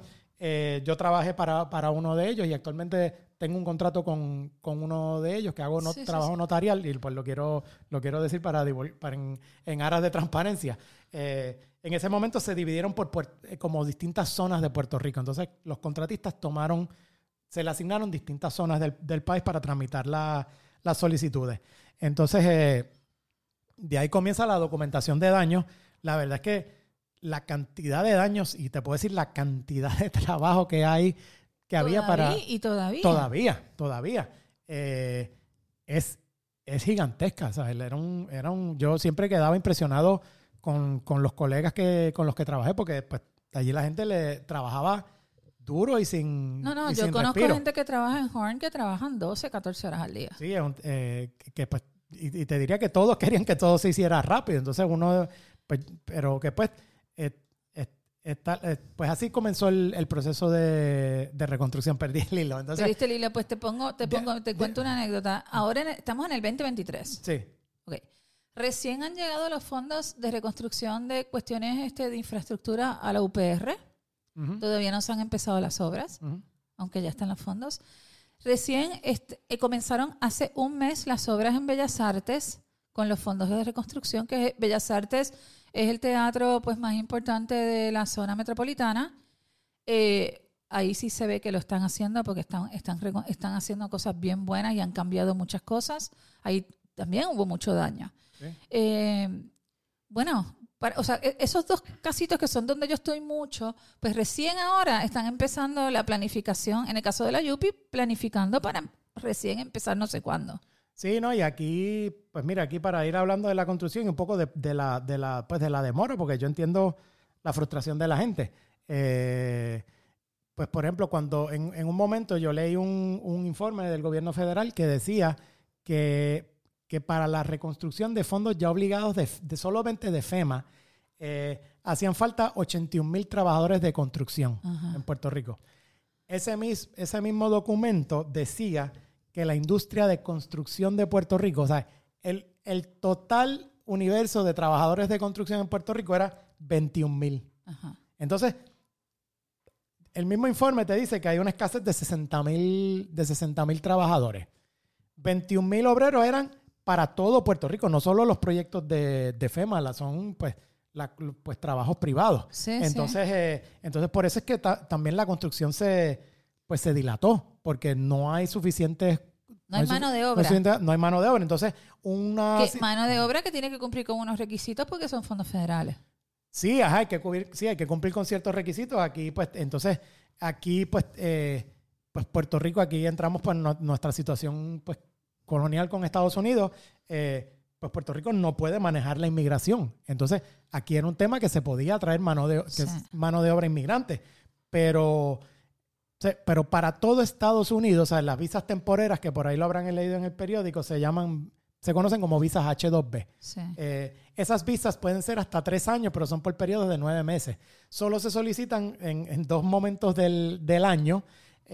Eh, yo trabajé para, para uno de ellos y actualmente tengo un contrato con, con uno de ellos que hago no, Sí, trabajo sí, sí. notarial y pues lo quiero, lo quiero decir para, divul- para en, en aras de transparencia. Eh, en ese momento se dividieron por puer- como distintas zonas de Puerto Rico. Entonces los contratistas tomaron, se le asignaron distintas zonas del, del país para tramitar la, las solicitudes. Entonces eh, de ahí comienza la documentación de daños. La verdad es que la cantidad de daños, y te puedo decir la cantidad de trabajo que hay, que había para... Y todavía. Todavía, todavía. Eh, es, es gigantesca. O sea, él era un, era un, yo siempre quedaba impresionado con, con los colegas que, con los que trabajé, porque pues, allí la gente le trabajaba duro y sin No, no, y yo sin conozco respiro. gente que trabaja en Horn que trabajan doce, catorce horas al día. Sí, es un- eh, que, que, pues, y, y te diría que todos querían que todo se hiciera rápido. Entonces uno, pues, pero que pues, eh, eh, está- eh, pues así comenzó el, el proceso de, de reconstrucción. Perdí el hilo. Entonces, ¿Viste, Lila? Pues te pongo, te de- pongo, te de- cuento una anécdota. Ahora en- estamos en el veinte veintitrés. sí. Ok. Recién han llegado los fondos de reconstrucción de cuestiones este, de infraestructura a la U P R. Ujú, Todavía no se han empezado las obras, ujú. aunque ya están los fondos. Recién este, eh, comenzaron hace un mes las obras en Bellas Artes con los fondos de reconstrucción, que es- Bellas Artes es el teatro pues, más importante de la zona metropolitana. Eh, ahí sí se ve que lo están haciendo porque están, están, reco- están haciendo cosas bien buenas y han cambiado muchas cosas. Ahí también hubo mucho daño. Sí. Eh, bueno, para- o sea, e- esos dos casitos que son donde yo estoy mucho, pues recién ahora están empezando la planificación, en el caso de la Yupi, planificando para recién empezar no sé cuándo. Sí, no, y aquí, pues mira, aquí para ir hablando de la construcción y un poco de, de la, de la, pues de la demora, porque yo entiendo la frustración de la gente. Eh, pues por ejemplo, cuando en, en un momento yo leí un, un informe del gobierno federal que decía que, que para la reconstrucción de fondos ya obligados de, de solamente de FEMA, eh, hacían falta ochenta y un mil trabajadores de construcción Ajá. en Puerto Rico. Ese, mis, ese mismo documento decía que la industria de construcción de Puerto Rico, o sea, el, el total universo de trabajadores de construcción en Puerto Rico era veintiún mil. Ajá. Entonces, el mismo informe te dice que hay una escasez de sesenta mil de sesenta mil trabajadores. veintiún mil obreros eran para todo Puerto Rico, no solo los proyectos de, de FEMA, la- son pues, la- pues trabajos privados. Sí, Entonces, eh, entonces por eso es que ta- también la construcción se, pues, se dilató, porque no hay suficientes... No hay su- mano de No hay, obra. suficiente- no hay mano de obra. Entonces, una... Que mano de obra que tiene que cumplir con unos requisitos porque son fondos federales. Sí, ajá, hay que cubrir, sí, hay que cumplir con ciertos requisitos. Aquí, pues, entonces, aquí, pues, eh, pues Puerto Rico, aquí entramos pues no- nuestra situación pues colonial con Estados Unidos. Eh, pues Puerto Rico no puede manejar la inmigración. Entonces, aquí era un tema que se podía traer mano de, que Sí. es mano de obra inmigrante. Pero, se- pero para todo Estados Unidos, o sea, las visas temporeras, que por ahí lo habrán leído en el periódico, se llaman, se conocen como visas H dos B. Sí. Eh, esas visas pueden ser hasta tres años, pero son por periodos de nueve meses. Solo se solicitan en, en dos momentos del, del año.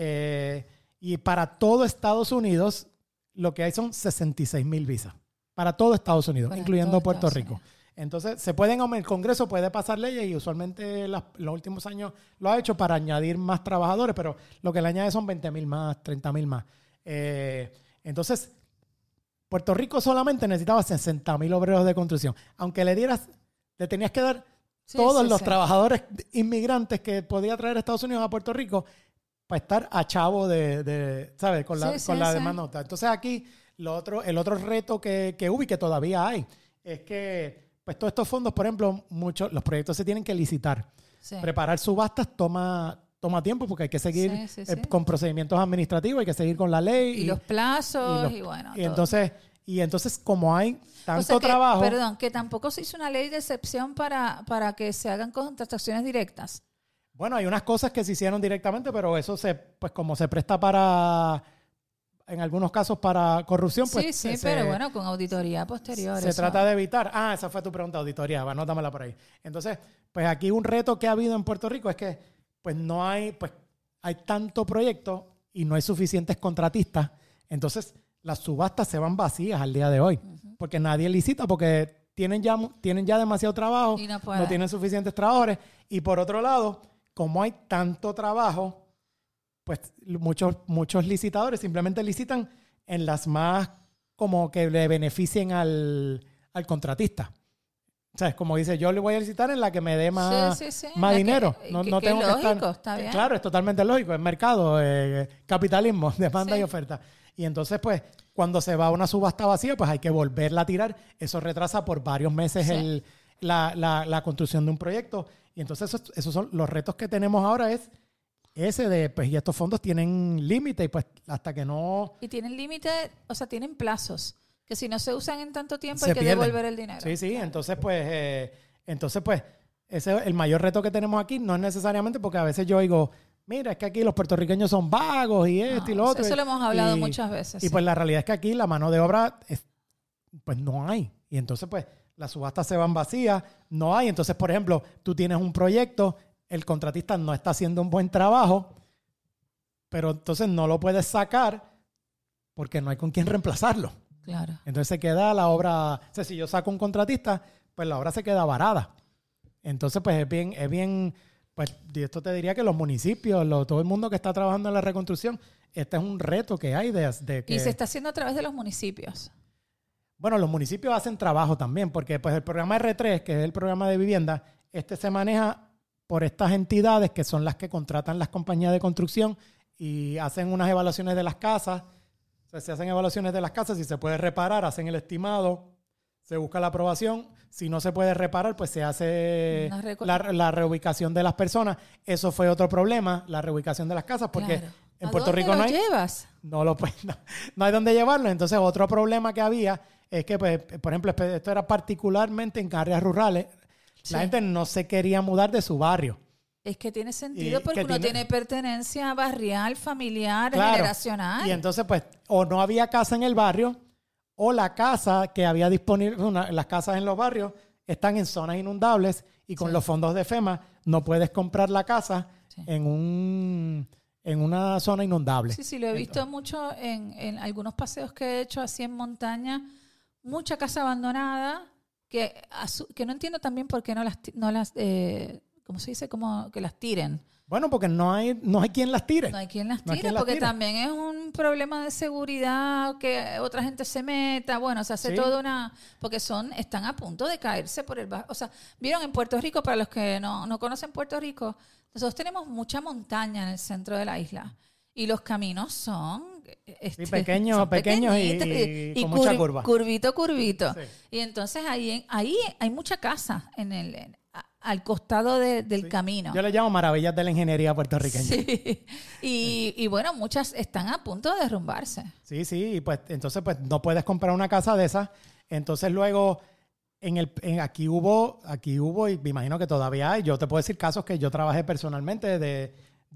eh, y para todo Estados Unidos, lo que hay son sesenta y seis mil visas. Para todo Estados Unidos, Para incluyendo todo Puerto Estados Rico. Unidos. Entonces, se pueden aumentar. El Congreso puede pasar leyes y usualmente las- los últimos años lo ha hecho para añadir más trabajadores, pero lo que le añade son veinte mil más, treinta mil más. Eh, entonces, Puerto Rico solamente necesitaba sesenta mil obreros de construcción. Aunque le dieras, le tenías que dar Sí, todos sí, los sí. trabajadores inmigrantes que podía traer Estados Unidos a Puerto Rico para estar a chavo de, de ¿sabes? Con la, Sí, con sí, la sí. demanda nota. Entonces aquí lo otro, el otro reto que, que hubo y que todavía hay es que pues todos estos fondos, por ejemplo, muchos los proyectos se tienen que licitar. Sí. Preparar subastas toma, toma tiempo porque hay que seguir Sí, sí, eh, sí. con procedimientos administrativos, hay que seguir con la ley. Y, los plazos y y, los- bueno. y todo. entonces, y entonces como hay tanto O sea que, trabajo... Perdón, que tampoco se hizo una ley de excepción para, para que se hagan contrataciones directas. Bueno, hay unas cosas que se hicieron directamente, pero eso se, pues como se presta para, en algunos casos para corrupción, pues sí, sí, se- pero se- bueno, con auditoría posterior. se eso. trata de evitar. Ah, esa fue tu pregunta, auditoría, anótamela por ahí. Entonces, pues aquí un reto que ha habido en Puerto Rico es que pues no hay, pues hay tanto proyecto y no hay suficientes contratistas. Entonces, las subastas se van vacías al día de hoy, porque nadie licita, porque tienen ya, mu- tienen ya demasiado trabajo, Y no no, pueden. tienen suficientes trabajadores. Y por otro lado, como hay tanto trabajo, pues muchos, muchos licitadores simplemente licitan en las más como que le beneficien al, al contratista. O sea, es como dice, yo le voy a licitar en la que me dé más, sí, sí, sí. más La dinero. que, no que, no que tengo es que lógico, estar, está bien. Claro, es totalmente lógico. Es mercado, eh, capitalismo, demanda Sí. y oferta. Y entonces, pues, cuando se va a una subasta vacía, pues hay que volverla a tirar. Eso retrasa por varios meses Sí. el, la, la, la construcción de un proyecto. Y entonces, esos, esos son los retos que tenemos ahora es ese de, pues, y estos fondos tienen límite y pues hasta que no... Y tienen límite, o sea, tienen plazos, que si no se usan en tanto tiempo Se hay que pierden. devolver el dinero. Sí, sí, entonces pues, eh, entonces pues, ese el mayor reto que tenemos aquí no es necesariamente porque a veces yo digo, mira, es que aquí los puertorriqueños son vagos y esto No, y lo otro. Eso lo hemos hablado y, muchas veces. Y sí. pues la realidad es que aquí la mano de obra, es, pues no hay. Y entonces pues las subastas se van vacías, no hay. Entonces, por ejemplo, tú tienes un proyecto, el contratista no está haciendo un buen trabajo, pero entonces no lo puedes sacar porque no hay con quién reemplazarlo. Claro. Entonces se queda la obra, o sea, si yo saco un contratista, pues la obra se queda varada. Entonces, pues es bien, es bien, pues y esto te diría que los municipios, lo, todo el mundo que está trabajando en la reconstrucción, este es un reto que hay de, de que... Y se está haciendo a través de los municipios. Bueno, los municipios hacen trabajo también, porque pues el programa R tres, que es el programa de vivienda, este se maneja por estas entidades que son las que contratan las compañías de construcción y hacen unas evaluaciones de las casas. O sea, se hacen evaluaciones de las casas, si se puede reparar, hacen el estimado, se busca la aprobación. Si no se puede reparar, pues se hace recu- la, la reubicación de las personas. Eso fue otro problema, la reubicación de las casas, porque Claro. en ¿A Puerto dónde Rico lo no hay, llevas? no, lo, pues, no, no hay dónde llevarlo. Entonces, otro problema que había es que, pues, por ejemplo, esto era particularmente en áreas rurales. Sí. La gente no se quería mudar de su barrio. Es que tiene sentido Y porque que uno tiene- tiene pertenencia barrial, familiar, Claro. generacional. Y entonces, pues, o no había casa en el barrio, o la casa que había disponible, una- las casas en los barrios están en zonas inundables y con Sí. los fondos de FEMA no puedes comprar la casa Sí. en un en una zona inundable. Sí, sí, lo he visto mucho en, en algunos paseos que he hecho así en montaña. Mucha casa abandonada que, asu- que no entiendo también por qué no las, ti- no las eh, ¿cómo se dice? Como que las tiren. Bueno, porque no hay no hay quien las tire. No hay quien las No hay tire, quien las porque tire. también es un problema de seguridad que otra gente se meta. Bueno, se hace Sí. toda una... Porque son están a punto de caerse por el bajo. O sea, vieron en Puerto Rico, para los que no, no conocen Puerto Rico, nosotros tenemos mucha montaña en el centro de la isla. Y los caminos son... este, pequeños, son pequeños y- pequeñitos y con mucha curva. Curvito, curvito. Sí. Y entonces ahí, ahí hay mucha casa en el, en- a- al costado de- del Sí. camino. Yo le llamo maravillas de la ingeniería puertorriqueña. Sí, Sí. Y, y bueno, muchas están a punto de derrumbarse. sí, y pues entonces pues no puedes comprar una casa de esas. Entonces luego en el en, aquí hubo aquí hubo y me imagino que todavía hay. Yo te puedo decir casos que yo trabajé personalmente de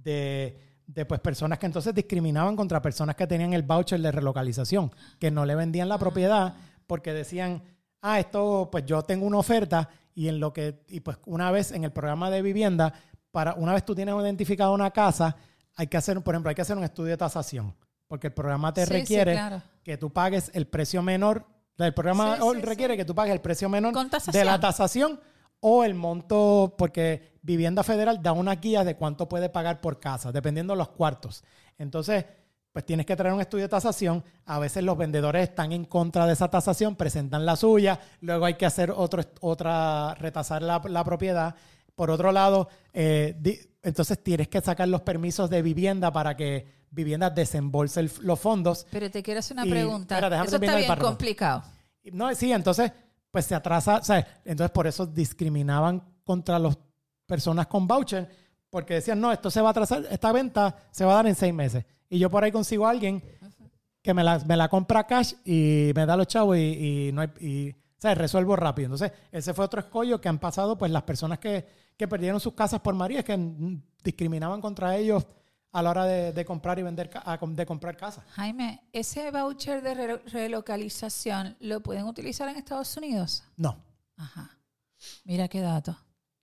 de de pues personas que entonces discriminaban contra personas que tenían el voucher de relocalización, que no le vendían la propiedad porque decían, ah, esto, pues yo tengo una oferta y en lo que, y pues una vez en el programa de vivienda, para una vez tú tienes identificada una casa, hay que hacer, por ejemplo, hay que hacer un estudio de tasación, porque el programa te Sí, sí, requiere claro. que tú pagues el precio menor, el programa Sí, hoy sí, requiere sí. que tú pagues el precio menor Con de tasación. la tasación o el monto, porque Vivienda Federal da una guía de cuánto puede pagar por casa, dependiendo de los cuartos. Entonces, pues tienes que traer un estudio de tasación. A veces los vendedores están en contra de esa tasación, presentan la suya, luego hay que hacer otro, otra, retasar la, la propiedad. Por otro lado, eh, di, entonces tienes que sacar los permisos de vivienda para que vivienda desembolse el, los fondos. Pero te quiero hacer una Y- pregunta. espera, déjame Eso terminar está el bien párrafo. complicado. No, sí, entonces, pues se atrasa, ¿sabes? Entonces, por eso discriminaban contra las personas con voucher, porque decían, no, esto se va a atrasar, esta venta se va a dar en seis meses. Y yo por ahí consigo a alguien que me la, me la compra cash y me da los chavos y, y no hay, y, ¿sabes? Resuelvo rápido. Entonces, ese fue otro escollo que han pasado, pues, las personas que, que perdieron sus casas por María, es que mm, discriminaban contra ellos a la hora de, de comprar y vender, ca- de comprar casas. Jaime, ¿ese voucher de re- relocalización lo pueden utilizar en Estados Unidos? No. Ajá. Mira qué dato.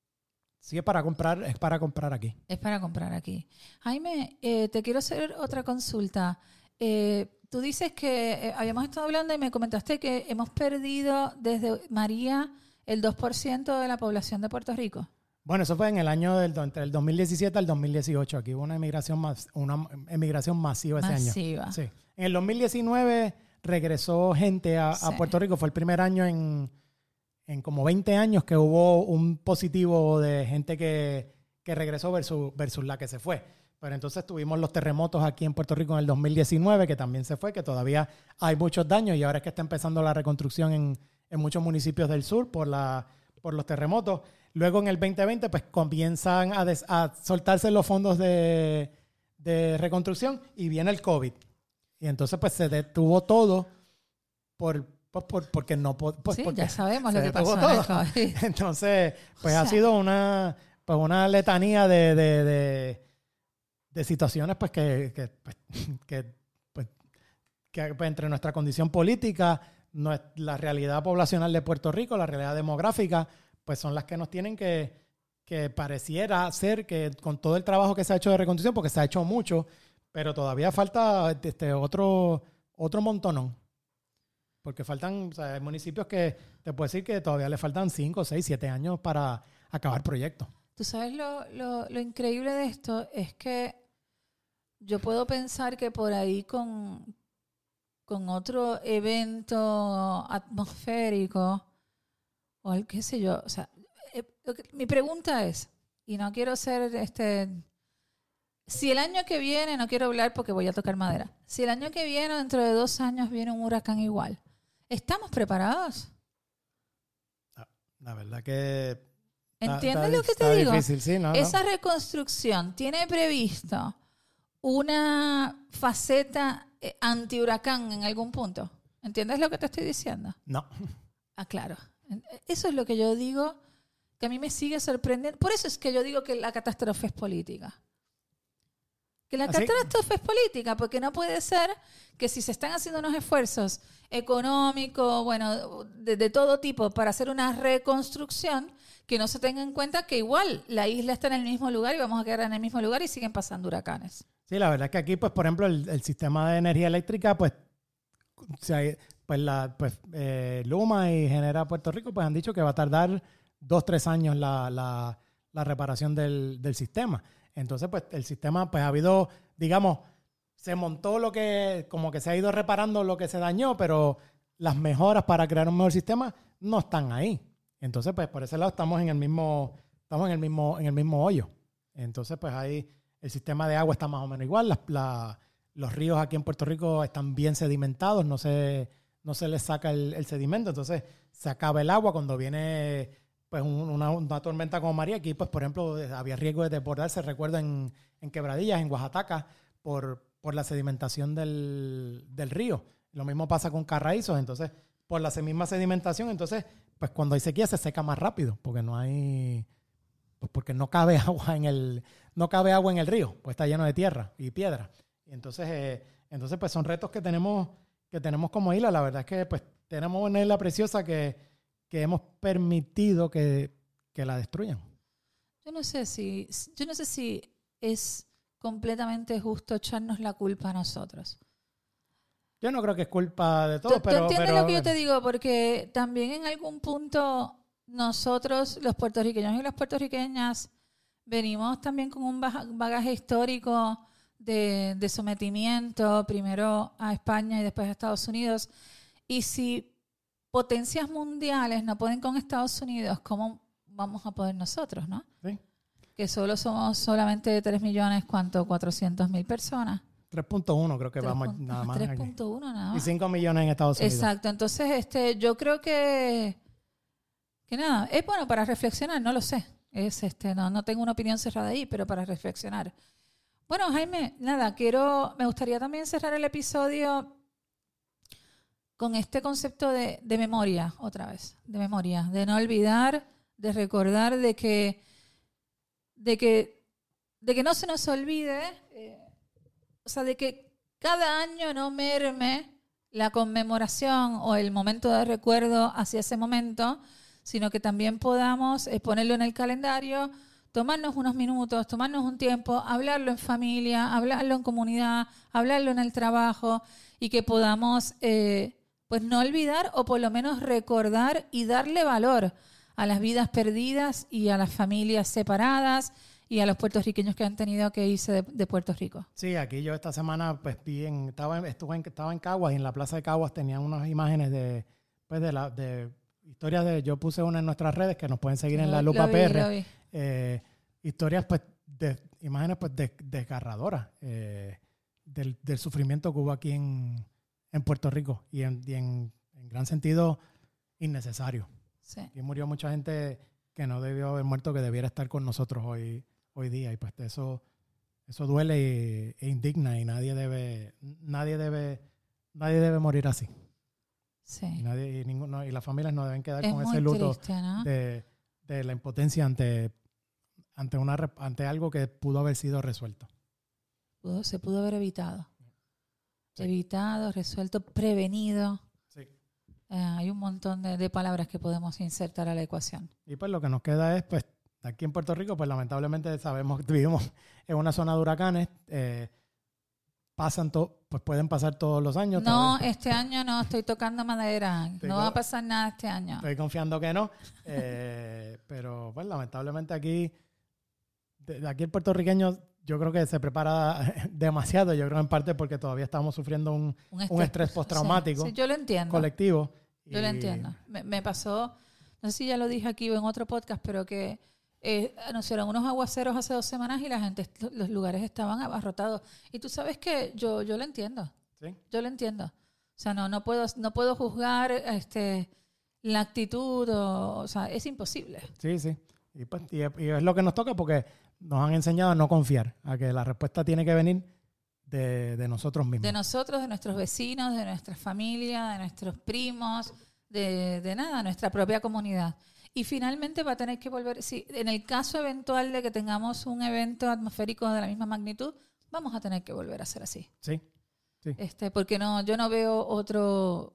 Sí, es para comprar, es para comprar aquí. Es para comprar aquí. Jaime, eh, te quiero hacer otra consulta. Eh, tú dices que eh, habíamos estado hablando y me comentaste que hemos perdido desde María el dos por ciento de la población de Puerto Rico. Bueno, eso fue en el año del entre el dos mil diecisiete al dos mil dieciocho. Aquí hubo una emigración más, una emigración masiva ese Masiva. año. Sí. En el dos mil diecinueve regresó gente a, Sí. a Puerto Rico. Fue el primer año en, en como veinte años que hubo un positivo de gente que, que regresó versus, versus la que se fue. Pero entonces tuvimos los terremotos aquí en Puerto Rico en el dos mil diecinueve, que también se fue, que todavía hay muchos daños y ahora es que está empezando la reconstrucción en, en muchos municipios del sur por, la, por los terremotos. Luego en el veinte veinte pues comienzan a, des, a soltarse los fondos de, de reconstrucción y viene el COVID. Y entonces pues se detuvo todo por, por, por porque no... Pues, Sí, porque ya sabemos lo que detuvo pasó en el todo. COVID. Entonces pues O ha sea, sido una, pues, una letanía de... de, de de situaciones pues que, que, pues, que, pues, que pues, entre nuestra condición política, la realidad poblacional de Puerto Rico, la realidad demográfica, pues son las que nos tienen que, que pareciera ser que con todo el trabajo que se ha hecho de reconstrucción, porque se ha hecho mucho, pero todavía falta este otro, otro montonón. Porque faltan, o sea, hay municipios que te puedo decir que todavía le faltan cinco, seis, siete años para acabar proyectos. Tú sabes lo, lo, lo increíble de esto es que yo puedo pensar que por ahí con, con otro evento atmosférico o el qué sé yo, o sea, eh, mi pregunta es, y no quiero ser este, si el año que viene, no quiero hablar porque voy a tocar madera, si el año que viene, dentro de dos años viene un huracán igual, ¿estamos preparados? La verdad que... ¿Entiendes está, lo que está te digo? Difícil, sí, no, Esa no. reconstrucción tiene previsto una faceta eh, anti-huracán en algún punto. ¿Entiendes lo que te estoy diciendo? No. Ah, claro. Eso es lo que yo digo, que a mí me sigue sorprendiendo. Por eso es que yo digo que la catástrofe es política. Que la ¿Así? catástrofe es política, porque no puede ser que si se están haciendo unos esfuerzos económicos, bueno, de, de todo tipo para hacer una reconstrucción, que no se tenga en cuenta que igual la isla está en el mismo lugar y vamos a quedar en el mismo lugar y siguen pasando huracanes. Sí, la verdad es que aquí, pues, por ejemplo, el, el sistema de energía eléctrica, pues, o sea, pues, la, pues eh, Luma y Genera Puerto Rico, pues, han dicho que va a tardar dos, tres años la, la, la reparación del, del sistema. Entonces, pues, el sistema, pues, ha habido, digamos, se montó lo que, como que se ha ido reparando lo que se dañó, pero las mejoras para crear un mejor sistema no están ahí. Entonces, pues, por ese lado estamos en el mismo, estamos en el mismo, en el mismo hoyo. Entonces, pues, ahí el sistema de agua está más o menos igual. La, la, los ríos aquí en Puerto Rico están bien sedimentados, no se, no se les saca el, el sedimento. Entonces, se acaba el agua cuando viene pues un, una, una tormenta como María. Aquí, pues, por ejemplo, había riesgo de desbordarse, recuerdo, en, en Quebradillas, en Oaxaca, por, por la sedimentación del, del río. Lo mismo pasa con Carraízos. Entonces, por la misma sedimentación, entonces, pues cuando hay sequía se seca más rápido, porque no hay, pues porque no cabe agua en el, no cabe agua en el río, pues está lleno de tierra y piedra. Y entonces, eh, entonces, pues son retos que tenemos, que tenemos como isla. La verdad es que pues tenemos una isla preciosa que, que hemos permitido que, que la destruyan. Yo no sé si, yo no sé si es completamente justo echarnos la culpa a nosotros. Yo no creo que es culpa de todos, ¿Tú, pero... ¿Tú entiendes pero, lo que yo te digo? Porque también en algún punto nosotros, los puertorriqueños y las puertorriqueñas, venimos también con un bagaje histórico de, de sometimiento, primero a España y después a Estados Unidos. Y si potencias mundiales no pueden con Estados Unidos, ¿cómo vamos a poder nosotros, no? Sí. Que solo somos solamente tres millones, ¿cuánto? cuatrocientas mil personas. tres punto uno creo que vamos tres, nada más. tres punto uno nada más. Y cinco millones en Estados Unidos. Exacto. Entonces, este, yo creo que, que nada, es bueno para reflexionar, no lo sé. Es este, no, no tengo una opinión cerrada ahí, pero para reflexionar. Bueno, Jaime, nada, quiero, me gustaría también cerrar el episodio con este concepto de, de memoria, otra vez, de memoria, de no olvidar, de recordar, de que, de que, de que no se nos olvide, eh, o sea, de que cada año no merme la conmemoración o el momento de recuerdo hacia ese momento, sino que también podamos eh, ponerlo en el calendario, tomarnos unos minutos, tomarnos un tiempo, hablarlo en familia, hablarlo en comunidad, hablarlo en el trabajo y que podamos eh, pues no olvidar o por lo menos recordar y darle valor a las vidas perdidas y a las familias separadas y a los puertorriqueños que han tenido que irse de, de Puerto Rico. Sí, aquí yo esta semana pues vi en, estaba, en, estuve en, estaba en Caguas y en la plaza de Caguas tenían unas imágenes de, pues de, la, de historias de, yo puse una en nuestras redes que nos pueden seguir Lo- en la lo Lupa vi, P R. lo vi. Eh, historias pues de imágenes pues de- desgarradoras eh, del, del sufrimiento que hubo aquí en, en Puerto Rico y, en, y en, en gran sentido innecesario. Sí. Aquí murió mucha gente que no debió haber muerto, que debiera estar con nosotros hoy, hoy día, y pues eso, eso duele y, e indigna, y nadie debe, nadie debe, nadie debe morir así. Sí. Y nadie, y ninguno, y las familias no deben quedar Es con muy ese luto triste, ¿no? de, de la impotencia ante, ante una rep- ante algo que pudo haber sido resuelto. Pudo- se pudo haber evitado. Sí. Evitado, resuelto, prevenido. Sí. Eh, hay un montón de, de palabras que podemos insertar a la ecuación. Y pues lo que nos queda es, pues, aquí en Puerto Rico, pues lamentablemente sabemos que vivimos en una zona de huracanes. Eh, pasan to- pues pueden pasar todos los años. No, todavía. este año no, estoy tocando madera. Estoy No co- va a pasar nada este año. Estoy confiando que no. Eh, pero pues lamentablemente aquí, de, de aquí el puertorriqueño yo creo que se prepara demasiado. Yo creo en parte porque todavía estamos sufriendo un, un estrés postraumático Sí, sí, yo lo entiendo. colectivo. Yo lo Y- entiendo. Me, me pasó, no sé si ya lo dije aquí o en otro podcast, pero que eh, anunciaron unos aguaceros hace dos semanas y la gente, los lugares estaban abarrotados. Y tú sabes que yo, yo lo entiendo. ¿Sí? Yo lo entiendo. O sea, no, no puedo, no puedo juzgar este, la actitud, o, o sea, es imposible. Sí, sí. Y, pues, y, y es lo que nos toca porque nos han enseñado a no confiar, a que la respuesta tiene que venir de, de nosotros mismos. De nosotros, de nuestros vecinos, de nuestra familia, de nuestros primos, de, de nada, nuestra propia comunidad. Y finalmente va a tener que volver, si en el caso eventual de que tengamos un evento atmosférico de la misma magnitud, vamos a tener que volver a hacer así. Sí, sí. Este, porque no, yo no veo otro,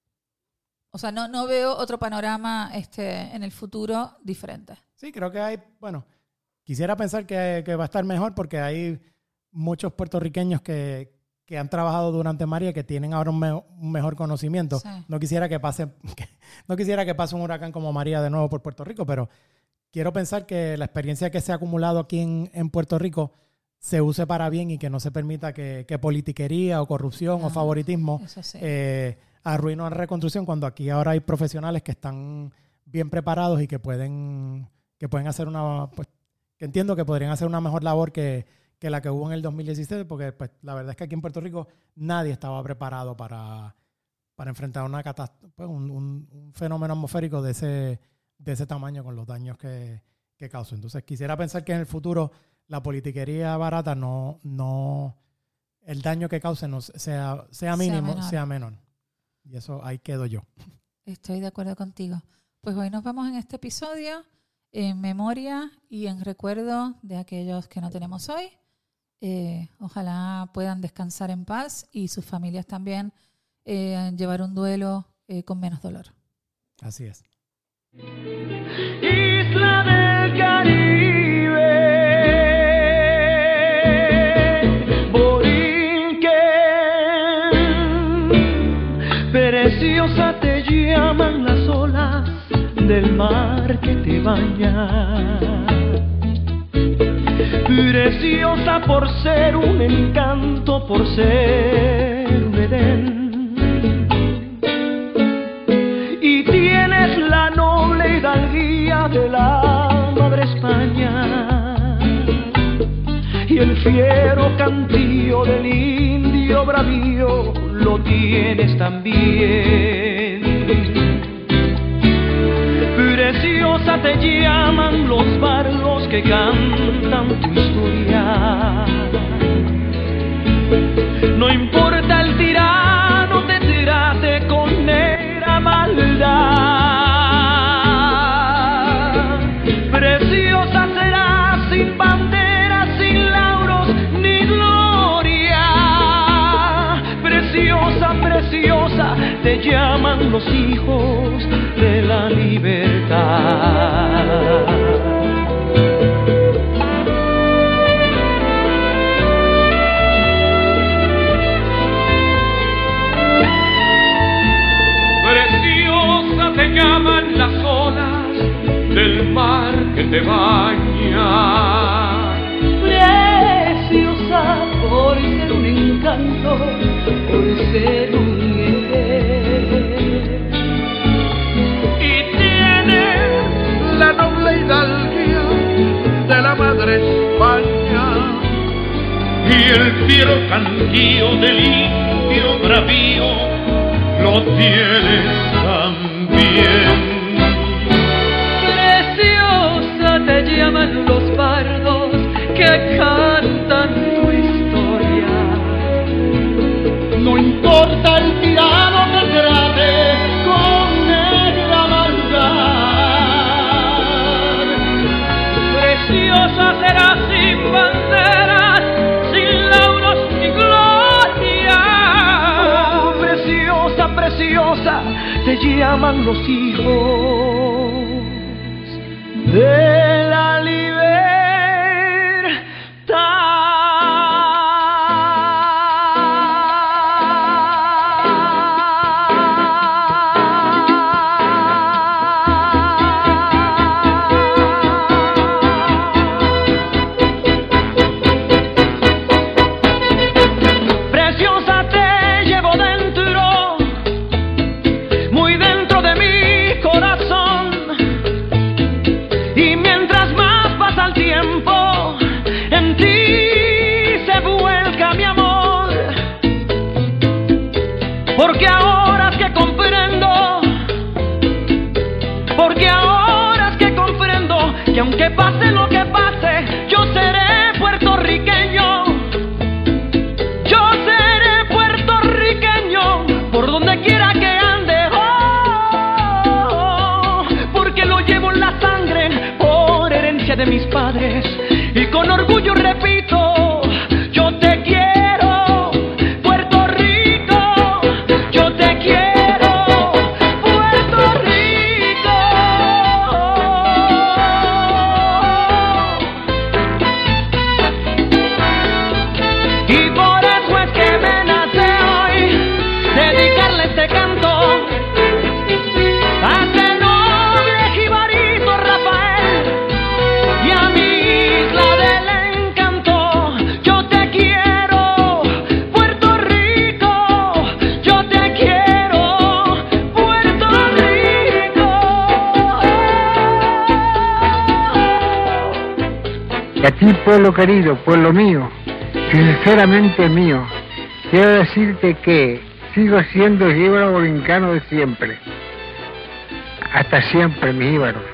o sea, no, no veo otro panorama este, en el futuro diferente. Sí, creo que hay, bueno, quisiera pensar que, que va a estar mejor porque hay muchos puertorriqueños que, que han trabajado durante María que tienen ahora un, me- un mejor conocimiento. Sí. No quisiera que pase que- no quisiera que pase un huracán como María de nuevo por Puerto Rico, pero quiero pensar que la experiencia que se ha acumulado aquí en, en Puerto Rico se use para bien y que no se permita que, que politiquería o corrupción No, o favoritismo Eso sí. eh, arruine la reconstrucción, cuando aquí ahora hay profesionales que están bien preparados y que pueden que pueden hacer una, pues, que entiendo que podrían hacer una mejor labor que, que la que hubo en el dos mil dieciséis, porque pues, la verdad es que aquí en Puerto Rico nadie estaba preparado para, para enfrentar una catástrofe, pues, un, un, un fenómeno atmosférico de ese, de ese tamaño con los daños que, que causó. Entonces quisiera pensar que en el futuro la politiquería barata no, no el daño que cause no sea, sea mínimo, menor. sea menor. Y eso ahí quedo yo. Estoy de acuerdo contigo. Pues hoy nos vamos en este episodio en memoria y en recuerdo de aquellos que no tenemos hoy. Eh, ojalá puedan descansar en paz y sus familias también eh, llevar un duelo eh, con menos dolor. Así es. Isla del Caribe, Borinquen, preciosa te llaman las olas del mar que te baña, preciosa por ser un encanto, por ser un Edén. Y tienes la noble hidalguía de la Madre España y el fiero cantío del indio bravío lo tienes también. Preciosa te llaman los bardos que cantan tu historia. No importa el tirano te trate con negra maldad. Preciosa será sin bandera, sin lauros ni gloria. Preciosa, preciosa te llaman los hijos de la libertad. Preciosa te llaman las olas el mar que te baña. Preciosa por ser un encanto, por ser un querer. Y tienes la noble hidalguía de la madre España y el fiero cantío del indio bravío lo tienes también. Preciosa te llaman los bardos que cantan tu historia. No importa el tirano que trate con negra maldad. Preciosa será sin banderas, sin lauros ni gloria. Oh, preciosa, preciosa, te llaman los hijos de la porque ahora es que comprendo, porque ahora es que comprendo que aunque pase lo que pase, yo seré puertorriqueño, yo seré puertorriqueño, por donde quiera que ande, oh, porque lo llevo en la sangre, por herencia de mis padres, y con orgullo repito, yo te quiero. Y a ti, pueblo querido, pueblo mío, sinceramente mío, quiero decirte que sigo siendo jíbaro borincano de siempre. Hasta siempre, mis jíbaros.